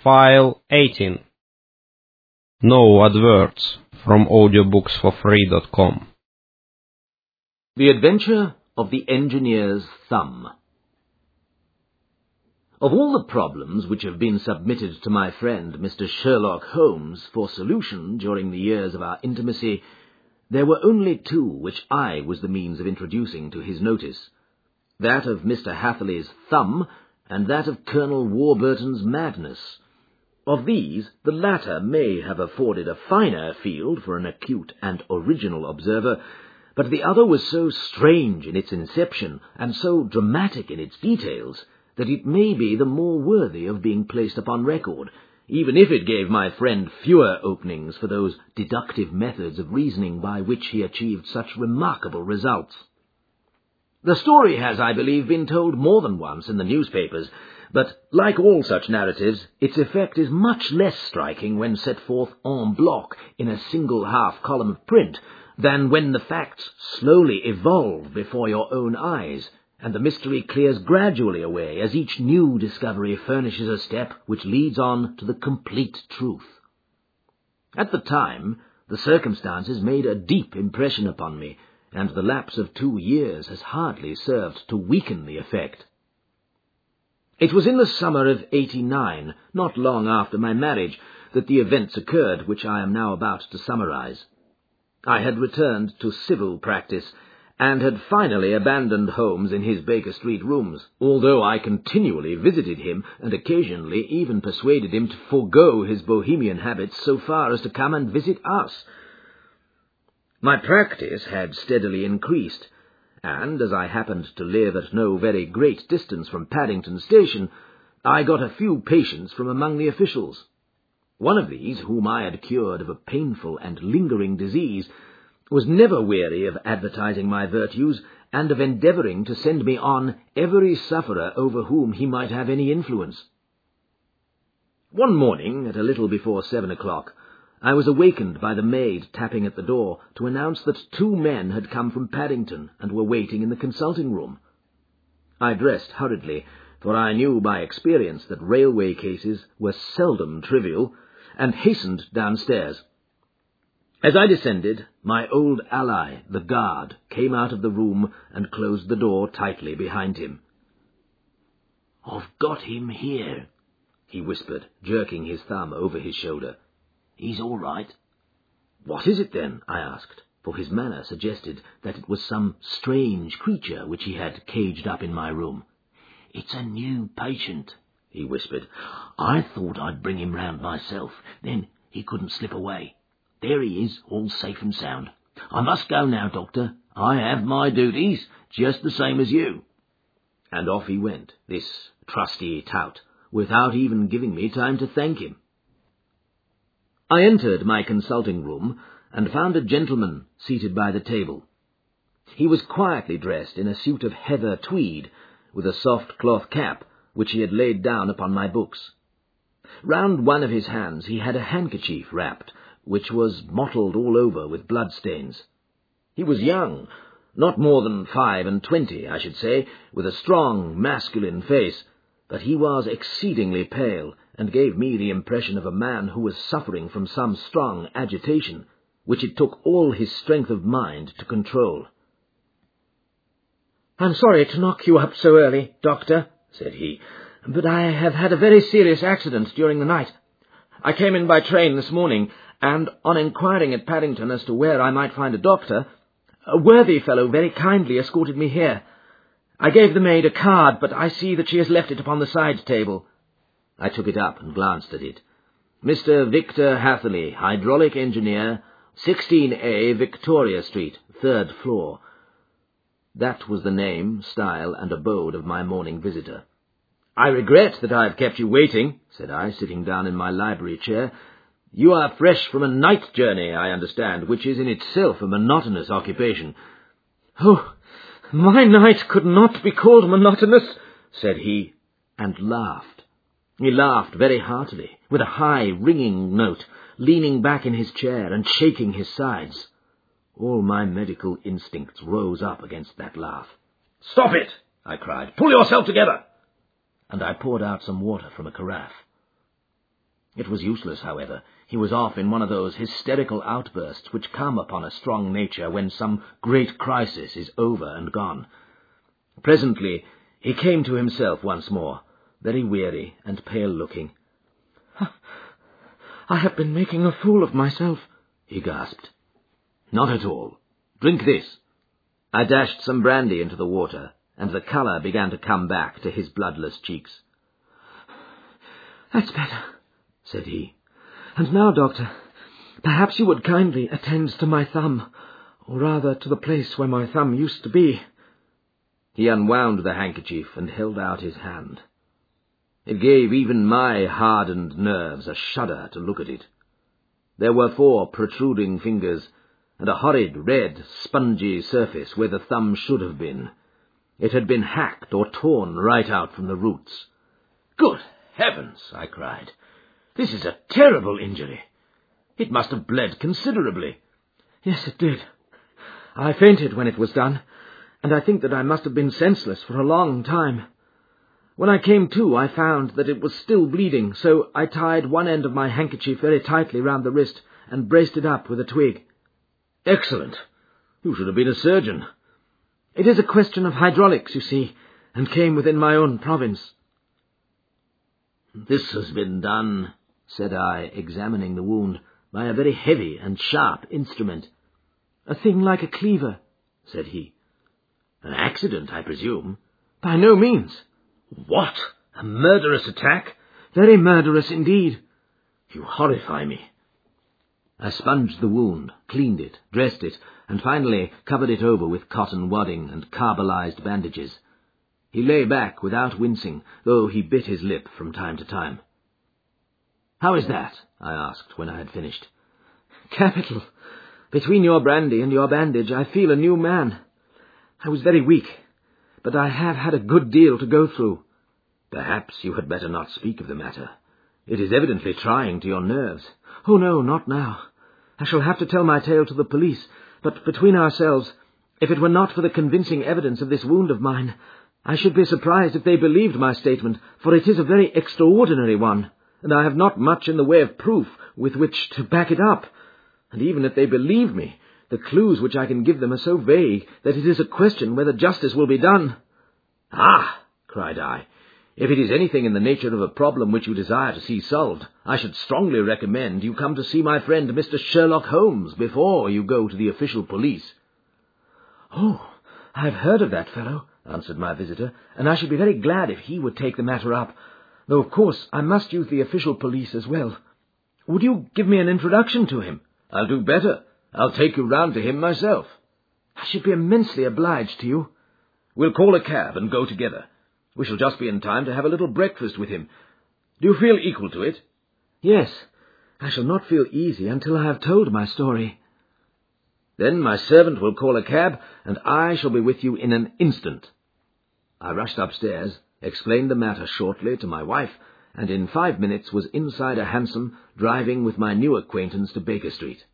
File 18. No adverts from audiobooksforfree.com. The Adventure of the Engineer's Thumb. Of all the problems which have been submitted to my friend Mr. Sherlock Holmes for solution during the years of our intimacy, there were only two which I was the means of introducing to his notice, that of Mr. Hatherley's thumb and that of Colonel Warburton's madness. Of these, the latter may have afforded a finer field for an acute and original observer, but the other was so strange in its inception and so dramatic in its details that it may be the more worthy of being placed upon record, even if it gave my friend fewer openings for those deductive methods of reasoning by which he achieved such remarkable results. The story has, I believe, been told more than once in the newspapers, but, like all such narratives, its effect is much less striking when set forth en bloc in a single half-column of print than when the facts slowly evolve before your own eyes, and the mystery clears gradually away as each new discovery furnishes a step which leads on to the complete truth. At the time, the circumstances made a deep impression upon me, and the lapse of 2 years has hardly served to weaken the effect. It was in the summer of '89, not long after my marriage, that the events occurred which I am now about to summarize. I had returned to civil practice, and had finally abandoned Holmes in his Baker Street rooms, although I continually visited him, and occasionally even persuaded him to forego his bohemian habits so far as to come and visit us. My practice had steadily increased, and as I happened to live at no very great distance from Paddington Station, I got a few patients from among the officials. One of these, whom I had cured of a painful and lingering disease, was never weary of advertising my virtues and of endeavouring to send me on every sufferer over whom he might have any influence. One morning, at a little before 7 o'clock, I was awakened by the maid tapping at the door to announce that 2 men had come from Paddington and were waiting in the consulting room. I dressed hurriedly, for I knew by experience that railway cases were seldom trivial, and hastened downstairs. As I descended, my old ally, the guard, came out of the room and closed the door tightly behind him. "I've got him here," he whispered, jerking his thumb over his shoulder. "He's all right." "What is it, then?" I asked, for his manner suggested that it was some strange creature which he had caged up in my room. "It's a new patient," he whispered. "I thought I'd bring him round myself, then he couldn't slip away. There he is, all safe and sound. I must go now, Doctor. I have my duties, just the same as you." And off he went, this trusty tout, without even giving me time to thank him. I entered my consulting room and found a gentleman seated by the table. He was quietly dressed in a suit of heather tweed, with a soft cloth cap, which he had laid down upon my books. Round one of his hands he had a handkerchief wrapped, which was mottled all over with bloodstains. He was young, not more than 25, I should say, with a strong masculine face, but he was exceedingly pale, and gave me the impression of a man who was suffering from some strong agitation, which it took all his strength of mind to control. "I'm sorry to knock you up so early, Doctor," said he, "but I have had a very serious accident during the night. I came in by train this morning, and on inquiring at Paddington as to where I might find a doctor, a worthy fellow very kindly escorted me here. I gave the maid a card, but I see that she has left it upon the side table." I took it up and glanced at it. "Mr. Victor Hatherley, hydraulic engineer, 16A Victoria Street, 3rd floor." That was the name, style, and abode of my morning visitor. "I regret that I have kept you waiting," said I, sitting down in my library chair. "You are fresh from a night journey, I understand, which is in itself a monotonous occupation." "Oh, my night could not be called monotonous," said he, and laughed. He laughed very heartily, with a high, ringing note, leaning back in his chair and shaking his sides. All my medical instincts rose up against that laugh. "Stop it!" I cried. "Pull yourself together!" And I poured out some water from a carafe. It was useless, however. He was off in one of those hysterical outbursts which come upon a strong nature when some great crisis is over and gone. Presently he came to himself once more, very weary and pale-looking. "I have been making a fool of myself," he gasped. "Not at all. Drink this." I dashed some brandy into the water, and the colour began to come back to his bloodless cheeks. "That's better," said he. "And now, Doctor, perhaps you would kindly attend to my thumb, or rather to the place where my thumb used to be." He unwound the handkerchief and held out his hand. It gave even my hardened nerves a shudder to look at it. There were 4 protruding fingers, and a horrid red, spongy surface where the thumb should have been. It had been hacked or torn right out from the roots. "Good heavens!" I cried. "This is a terrible injury. It must have bled considerably." "Yes, it did. I fainted when it was done, and I think that I must have been senseless for a long time. When I came to, I found that it was still bleeding, so I tied one end of my handkerchief very tightly round the wrist and braced it up with a twig." "Excellent. You should have been a surgeon." "It is a question of hydraulics, you see, and came within my own province." "This has been done," said I, examining the wound, "by a very heavy and sharp instrument." "A thing like a cleaver," said he. "An accident, I presume?" "By no means." "What? A murderous attack?" "Very murderous indeed." "You horrify me." I sponged the wound, cleaned it, dressed it, and finally covered it over with cotton wadding and carbolized bandages. He lay back without wincing, though he bit his lip from time to time. "How is that?" I asked when I had finished. "Capital. Between your brandy and your bandage I feel a new man. I was very weak, but I have had a good deal to go through." "Perhaps you had better not speak of the matter. It is evidently trying to your nerves." "Oh, no, not now. I shall have to tell my tale to the police, but between ourselves, if it were not for the convincing evidence of this wound of mine, I should be surprised if they believed my statement, for it is a very extraordinary one, and I have not much in the way of proof with which to back it up. And even if they believe me, the clues which I can give them are so vague that it is a question whether justice will be done." "Ah!" cried I. "If it is anything in the nature of a problem which you desire to see solved, I should strongly recommend you come to see my friend Mr. Sherlock Holmes before you go to the official police." "Oh, I have heard of that fellow," answered my visitor, "and I should be very glad if he would take the matter up, though of course I must use the official police as well. Would you give me an introduction to him?" "I'll do better. I'll take you round to him myself." "I should be immensely obliged to you." "We'll call a cab and go together. We shall just be in time to have a little breakfast with him. Do you feel equal to it?" "Yes. I shall not feel easy until I have told my story." "Then my servant will call a cab, and I shall be with you in an instant." I rushed upstairs, explained the matter shortly to my wife, and in 5 minutes was inside a hansom, driving with my new acquaintance to Baker Street.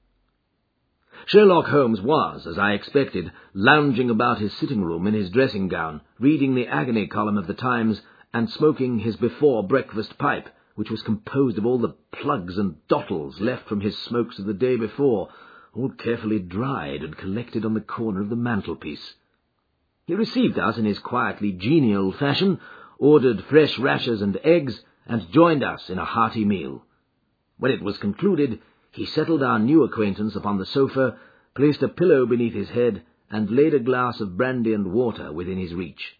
Sherlock Holmes was, as I expected, lounging about his sitting-room in his dressing-gown, reading the agony column of the Times, and smoking his before-breakfast pipe, which was composed of all the plugs and dottles left from his smokes of the day before, all carefully dried and collected on the corner of the mantelpiece. He received us in his quietly genial fashion, ordered fresh rashers and eggs, and joined us in a hearty meal. When it was concluded, he settled our new acquaintance upon the sofa, placed a pillow beneath his head, and laid a glass of brandy and water within his reach.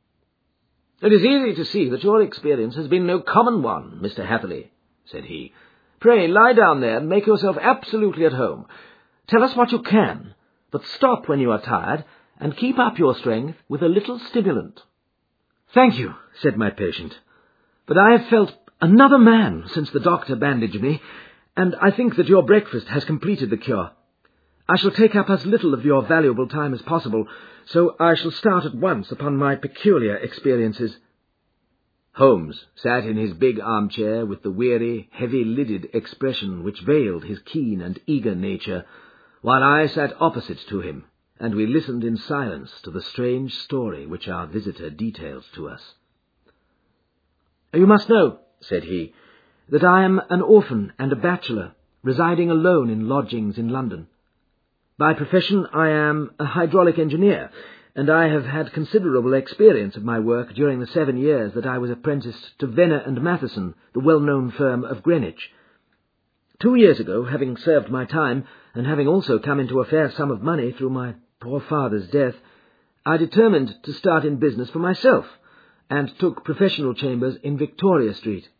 "It is easy to see that your experience has been no common one, Mr. Hatherley," said he. "Pray lie down there and make yourself absolutely at home. Tell us what you can, but stop when you are tired, and keep up your strength with a little stimulant." "Thank you," said my patient, "but I have felt another man since the doctor bandaged me, and I think that your breakfast has completed the cure. I shall take up as little of your valuable time as possible, so I shall start at once upon my peculiar experiences." Holmes sat in his big armchair with the weary, heavy-lidded expression which veiled his keen and eager nature, while I sat opposite to him, and we listened in silence to the strange story which our visitor details to us. "You must know," said he, that I am an orphan and a bachelor, residing alone in lodgings in London. By profession I am a hydraulic engineer, and I have had considerable experience of my work during the 7 years that I was apprenticed to Venner and Matheson, the well-known firm of Greenwich. 2 years ago, having served my time, and having also come into a fair sum of money through my poor father's death, I determined to start in business for myself, and took professional chambers in Victoria Street.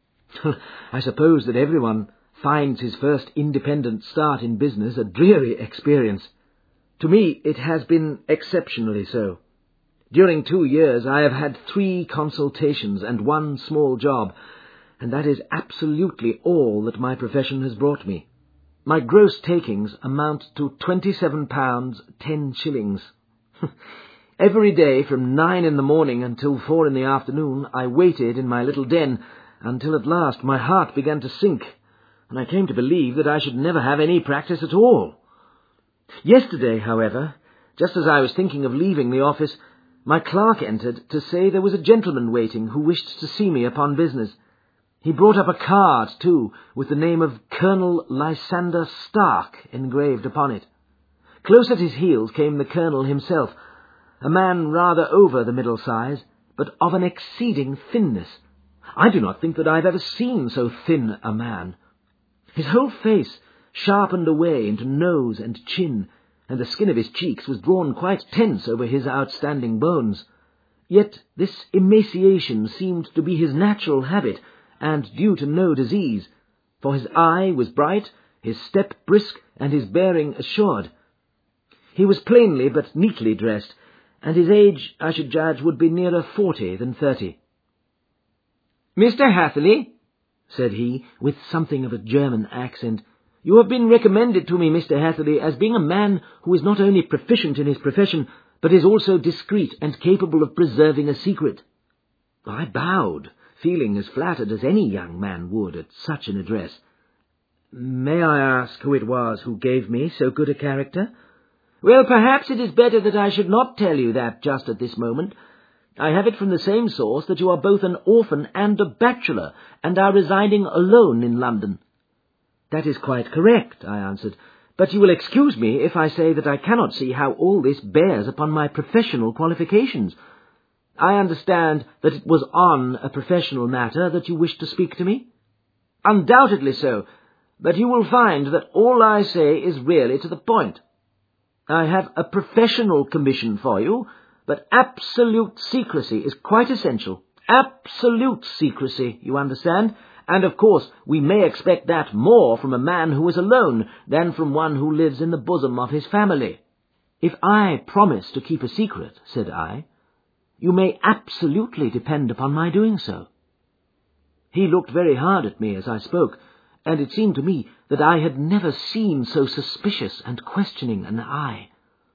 I suppose that everyone finds his first independent start in business a dreary experience. To me it has been exceptionally so. During 2 years I have had 3 consultations and 1 small job, and that is absolutely all that my profession has brought me. My gross takings amount to £27 10 shillings. Every day from 9 in the morning until 4 in the afternoon I waited in my little den until at last my heart began to sink, and I came to believe that I should never have any practice at all. Yesterday, however, just as I was thinking of leaving the office, my clerk entered to say there was a gentleman waiting who wished to see me upon business. He brought up a card, too, with the name of Colonel Lysander Stark engraved upon it. Close at his heels came the Colonel himself, a man rather over the middle size, but of an exceeding thinness. I do not think that I have ever seen so thin a man. His whole face sharpened away into nose and chin, and the skin of his cheeks was drawn quite tense over his outstanding bones. Yet this emaciation seemed to be his natural habit, and due to no disease, for his eye was bright, his step brisk, and his bearing assured. He was plainly but neatly dressed, and his age, I should judge, would be nearer 40 than 30. "Mr. Hatherley," said he, with something of a German accent, "you have been recommended to me, Mr. Hatherley, as being a man who is not only proficient in his profession, but is also discreet and capable of preserving a secret." I bowed, feeling as flattered as any young man would at such an address. "May I ask who it was who gave me so good a character?" "Well, perhaps it is better that I should not tell you that just at this moment. I have it from the same source that you are both an orphan and a bachelor, and are residing alone in London." "That is quite correct," I answered, "but you will excuse me if I say that I cannot see how all this bears upon my professional qualifications. I understand that it was on a professional matter that you wished to speak to me?" "Undoubtedly so, but you will find that all I say is really to the point. I have a professional commission for you, but absolute secrecy is quite essential. Absolute secrecy, you understand, and of course we may expect that more from a man who is alone than from one who lives in the bosom of his family." "If I promise to keep a secret," said I, "you may absolutely depend upon my doing so." He looked very hard at me as I spoke, and it seemed to me that I had never seen so suspicious and questioning an eye.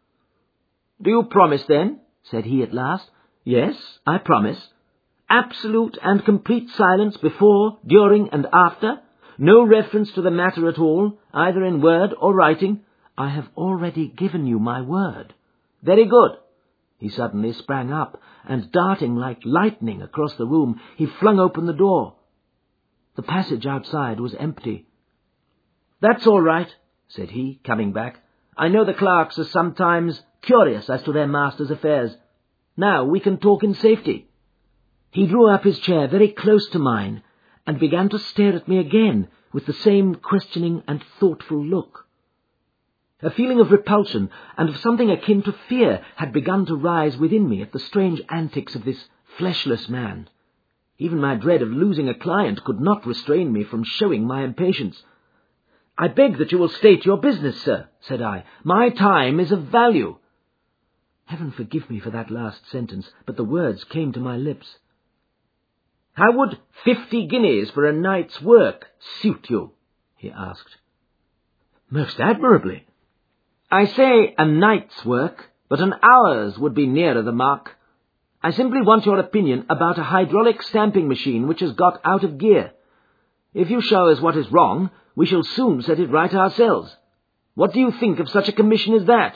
"Do you promise, then?" said he at last. "Yes, I promise. Absolute and complete silence before, during, and after. No reference to the matter at all, either in word or writing." "I have already given you my word." "Very good." He suddenly sprang up, and darting like lightning across the room, he flung open the door. The passage outside was empty. "That's all right," said he, coming back. "I know the clerks are sometimes curious as to their master's affairs. Now we can talk in safety." He drew up his chair very close to mine, and began to stare at me again with the same questioning and thoughtful look. A feeling of repulsion and of something akin to fear had begun to rise within me at the strange antics of this fleshless man. Even my dread of losing a client could not restrain me from showing my impatience. "I beg that you will state your business, sir," said I. "My time is of value." Heaven forgive me for that last sentence, but the words came to my lips. "How would 50 guineas for a night's work suit you?" he asked. "Most admirably." "I say a night's work, but an hour's would be nearer the mark. I simply want your opinion about a hydraulic stamping machine which has got out of gear. If you show us what is wrong, we shall soon set it right ourselves. What do you think of such a commission as that?"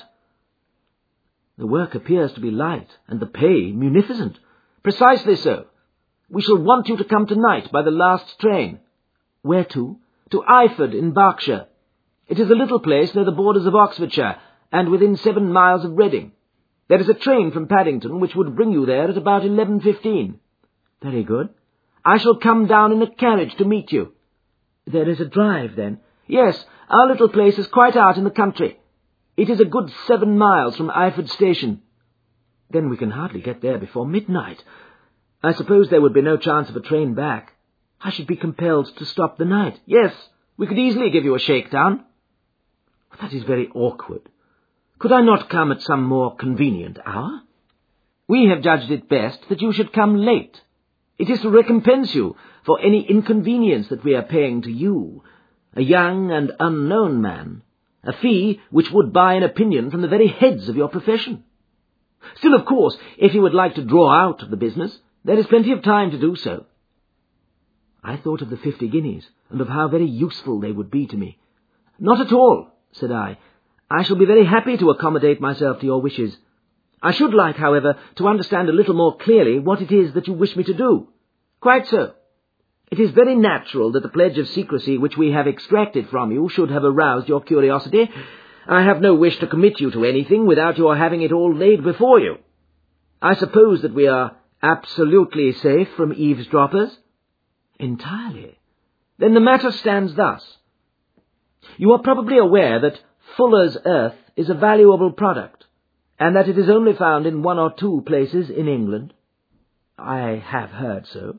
"The work appears to be light, and the pay munificent." "Precisely so. We shall want you to come tonight by the last train." Where to? To Eyford in Berkshire. It is a little place near the borders of Oxfordshire, and within 7 miles of Reading. There is a train from Paddington which would bring you there at about 11:15. Very good. I shall come down in a carriage to meet you. There is a drive, then? Yes, our little place is quite out in the country. It is a good 7 miles from Eyford Station. Then we can hardly get there before midnight. I suppose there would be no chance of a train back. I should be compelled to stop the night. Yes, we could easily give you a shakedown. That is very awkward. Could I not come at some more convenient hour? We have judged it best that you should come late. It is to recompense you for any inconvenience that we are paying to you, a young and unknown man, a fee which would buy an opinion from the very heads of your profession. Still, of course, if you would like to draw out of the business, there is plenty of time to do so. I thought of the 50 guineas, and of how very useful they would be to me. Not at all, said I. I shall be very happy to accommodate myself to your wishes. I should like, however, to understand a little more clearly what it is that you wish me to do. Quite so. It is very natural that the pledge of secrecy which we have extracted from you should have aroused your curiosity. I have no wish to commit you to anything without your having it all laid before you. I suppose that we are absolutely safe from eavesdroppers? Entirely. Then the matter stands thus. You are probably aware that Fuller's earth is a valuable product, and that it is only found in 1 or 2 places in England. I have heard so.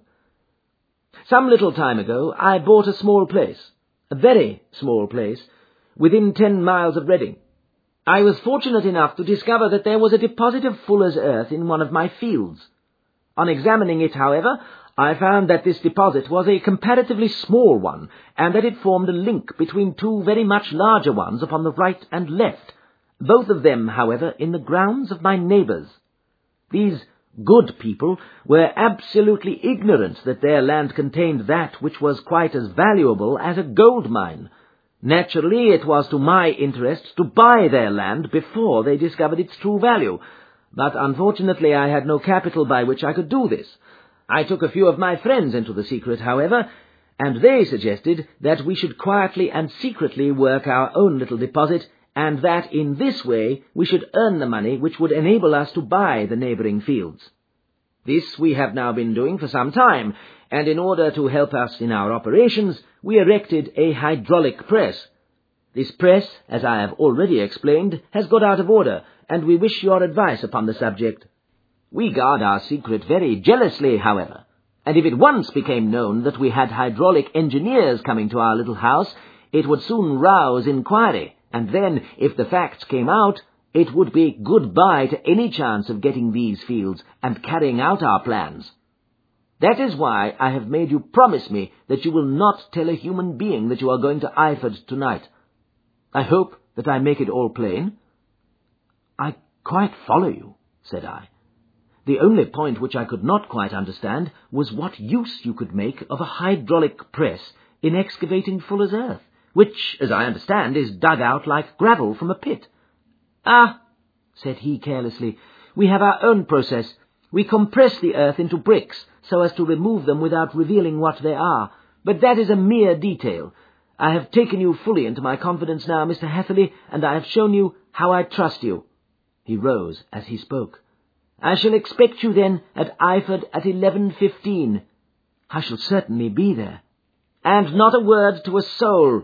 Some little time ago I bought a small place, a very small place, within 10 miles of Reading. I was fortunate enough to discover that there was a deposit of Fuller's earth in one of my fields. On examining it, however, I found that this deposit was a comparatively small one, and that it formed a link between 2 very much larger ones upon the right and left, both of them, however, in the grounds of my neighbours. These good people were absolutely ignorant that their land contained that which was quite as valuable as a gold mine. Naturally, it was to my interest to buy their land before they discovered its true value, but unfortunately I had no capital by which I could do this. I took a few of my friends into the secret, however, and they suggested that we should quietly and secretly work our own little deposit, and that in this way we should earn the money which would enable us to buy the neighbouring fields. This we have now been doing for some time, and in order to help us in our operations, we erected a hydraulic press. This press, as I have already explained, has got out of order, and we wish your advice upon the subject. We guard our secret very jealously, however, and if it once became known that we had hydraulic engineers coming to our little house, it would soon rouse inquiry, and then, if the facts came out, it would be goodbye to any chance of getting these fields and carrying out our plans. That is why I have made you promise me that you will not tell a human being that you are going to Eyford tonight. I hope that I make it all plain. I quite follow you, said I. The only point which I could not quite understand was what use you could make of a hydraulic press in excavating Fuller's earth, which, as I understand, is dug out like gravel from a pit. Ah, said he carelessly, we have our own process. We compress the earth into bricks so as to remove them without revealing what they are, but that is a mere detail. I have taken you fully into my confidence now, Mr. Hatherley, and I have shown you how I trust you. He rose as he spoke. I shall expect you then at Eyford at 11:15. I shall certainly be there. And not a word to a soul.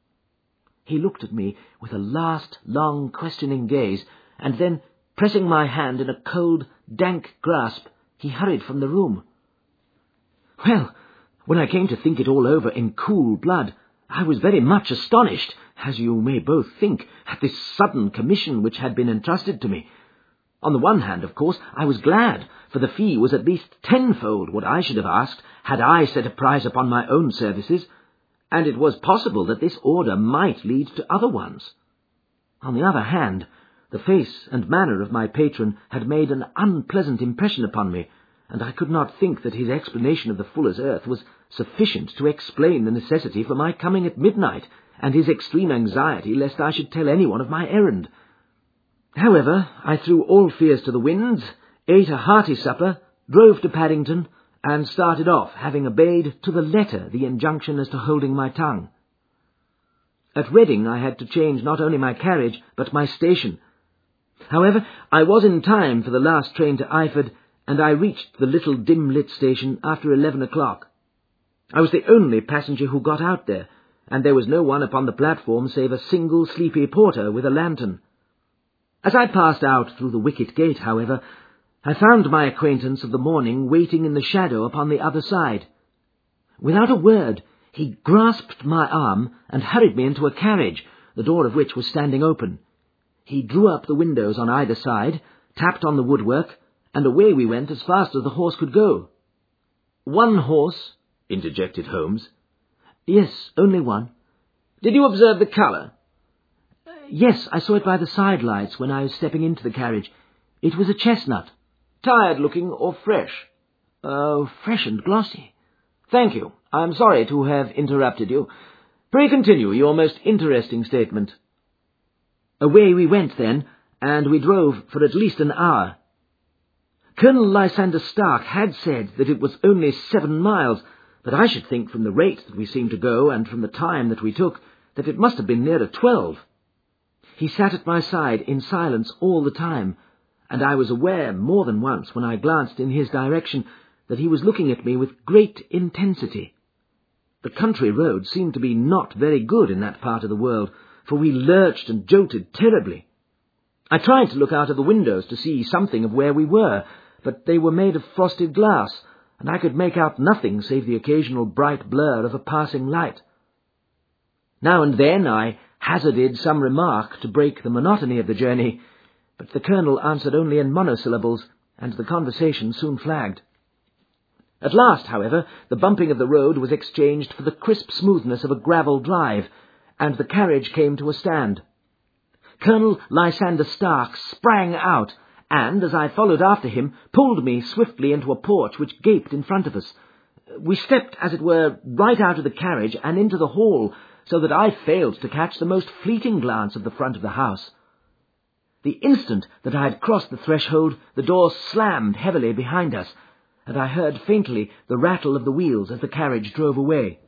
He looked at me with a last long questioning gaze, and then, pressing my hand in a cold, dank grasp, he hurried from the room. Well, when I came to think it all over in cool blood, I was very much astonished, as you may both think, at this sudden commission which had been entrusted to me. On the one hand, of course, I was glad, for the fee was at least tenfold what I should have asked had I set a price upon my own services, and it was possible that this order might lead to other ones. On the other hand, the face and manner of my patron had made an unpleasant impression upon me, and I could not think that his explanation of the Fuller's earth was sufficient to explain the necessity for my coming at midnight, and his extreme anxiety lest I should tell anyone of my errand. However, I threw all fears to the winds, ate a hearty supper, drove to Paddington, and started off, having obeyed to the letter the injunction as to holding my tongue. At Reading I had to change not only my carriage, but my station. However, I was in time for the last train to Eyford, and I reached the little dim-lit station after 11 o'clock. I was the only passenger who got out there, and there was no one upon the platform save a single sleepy porter with a lantern. As I passed out through the wicket gate, however, I found my acquaintance of the morning waiting in the shadow upon the other side. Without a word, he grasped my arm and hurried me into a carriage, the door of which was standing open. He drew up the windows on either side, tapped on the woodwork, and away we went as fast as the horse could go. "One horse?" interjected Holmes. "Yes, only one." "Did you observe the colour?" "Yes, I saw it by the side lights when I was stepping into the carriage. It was a chestnut." "Tired-looking or fresh?" "Oh, fresh and glossy." "Thank you. I'm sorry to have interrupted you. Pray continue your most interesting statement." Away we went then, and we drove for at least an hour. Colonel Lysander Stark had said that it was only 7 miles, but I should think from the rate that we seemed to go and from the time that we took that it must have been nearer 12. He sat at my side in silence all the time, and I was aware more than once when I glanced in his direction that he was looking at me with great intensity. The country roads seemed to be not very good in that part of the world, for we lurched and jolted terribly. I tried to look out of the windows to see something of where we were, but they were made of frosted glass, and I could make out nothing save the occasional bright blur of a passing light. Now and then I hazarded some remark to break the monotony of the journey, but the Colonel answered only in monosyllables, and the conversation soon flagged. At last, however, the bumping of the road was exchanged for the crisp smoothness of a gravel drive, and the carriage came to a stand. Colonel Lysander Stark sprang out, and, as I followed after him, pulled me swiftly into a porch which gaped in front of us. We stepped, as it were, right out of the carriage and into the hall, so that I failed to catch the most fleeting glance of the front of the house. The instant that I had crossed the threshold, the door slammed heavily behind us, and I heard faintly the rattle of the wheels as the carriage drove away.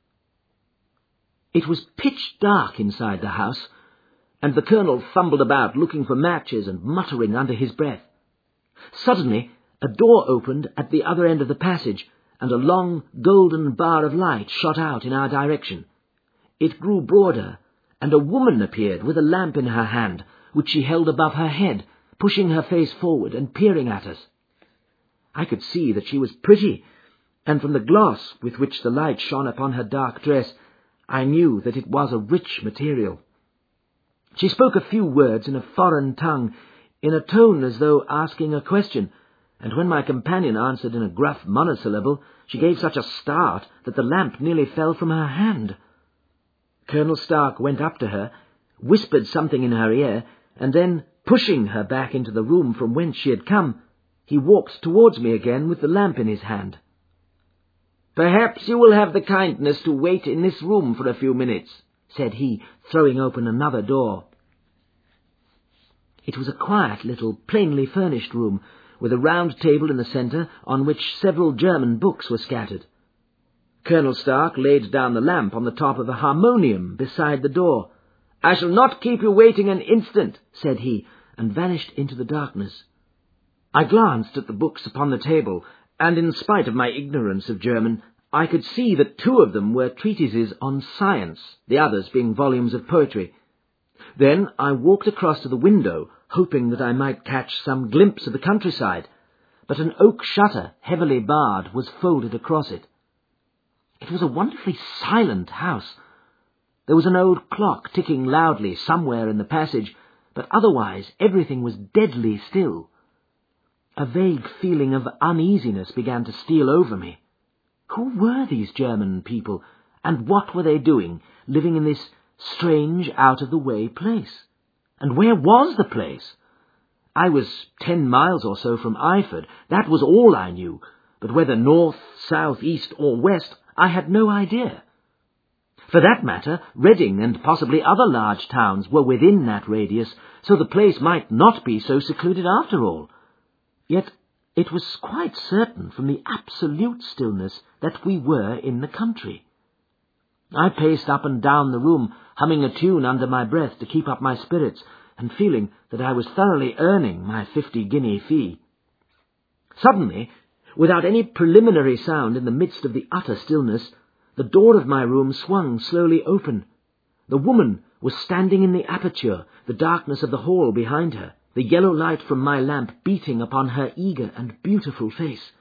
It was pitch dark inside the house, and the Colonel fumbled about looking for matches and muttering under his breath. Suddenly, a door opened at the other end of the passage, and a long golden bar of light shot out in our direction. It grew broader, and a woman appeared with a lamp in her hand, which she held above her head, pushing her face forward and peering at us. I could see that she was pretty, and from the gloss with which the light shone upon her dark dress, I knew that it was a rich material. She spoke a few words in a foreign tongue, in a tone as though asking a question, and when my companion answered in a gruff monosyllable, she gave such a start that the lamp nearly fell from her hand. Colonel Stark went up to her, whispered something in her ear, and then, pushing her back into the room from whence she had come, he walked towards me again with the lamp in his hand. "Perhaps you will have the kindness to wait in this room for a few minutes," said he, throwing open another door. It was a quiet little, plainly furnished room, with a round table in the centre on which several German books were scattered. Colonel Stark laid down the lamp on the top of a harmonium beside the door. "I shall not keep you waiting an instant," said he, and vanished into the darkness. I glanced at the books upon the table, and in spite of my ignorance of German, I could see that 2 of them were treatises on science, the others being volumes of poetry. Then I walked across to the window, hoping that I might catch some glimpse of the countryside, but an oak shutter, heavily barred, was folded across it. It was a wonderfully silent house. There was an old clock ticking loudly somewhere in the passage, but otherwise everything was deadly still. A vague feeling of uneasiness began to steal over me. Who were these German people, and what were they doing, living in this strange, out-of-the-way place? And where was the place? I was 10 miles or so from Eyford. That was all I knew, but whether north, south, east, or west, I had no idea. For that matter, Reading and possibly other large towns were within that radius, so the place might not be so secluded after all. Yet It was quite certain from the absolute stillness that we were in the country. I paced up and down the room, humming a tune under my breath to keep up my spirits, and feeling that I was thoroughly earning my 50-guinea fee. Suddenly, without any preliminary sound in the midst of the utter stillness, the door of my room swung slowly open. The woman was standing in the aperture, the darkness of the hall behind her, the yellow light from my lamp beating upon her eager and beautiful face.